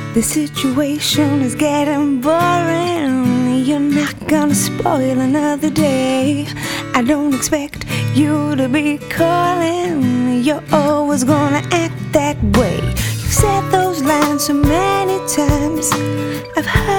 The situation is getting boring. You're not gonna spoil another day. I don't expect you to be calling. You're always gonna act that way. You've said those lines so many times. I've heard